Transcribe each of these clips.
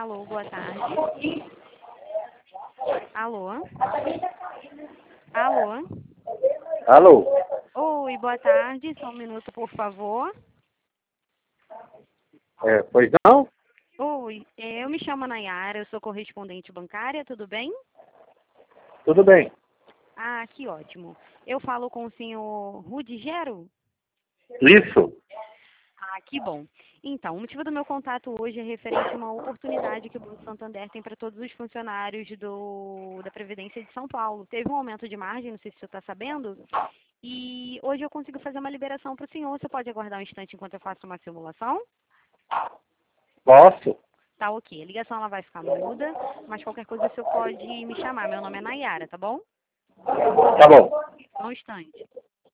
Alô, boa tarde. Alô? Alô? Alô? Oi, boa tarde. Só um minuto, por favor. Pois não? Oi, eu me chamo Nayara, eu sou correspondente bancária, tudo bem? Tudo bem. Ah, que ótimo. Eu falo com o senhor Rudigero? Isso. Ah, que bom. Então, o motivo do meu contato hoje é referente a uma oportunidade que o Banco Santander tem para todos os funcionários da Previdência de São Paulo. Teve um aumento de margem, não sei se o senhor está sabendo, e hoje eu consigo fazer uma liberação para o senhor. Você pode aguardar um instante enquanto eu faço uma simulação? Posso? Tá ok. A ligação ela vai ficar muda, mas qualquer coisa o senhor pode me chamar. Meu nome é Nayara, tá bom? Tá bom. Só um instante.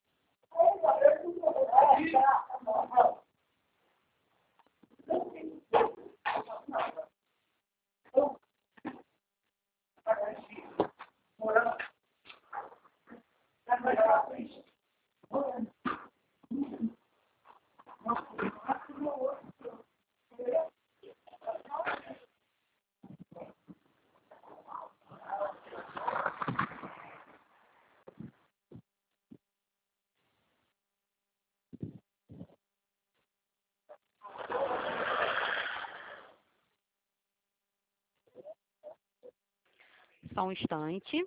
Só um instante.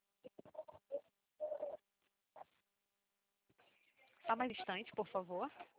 Só mais um instante, por favor.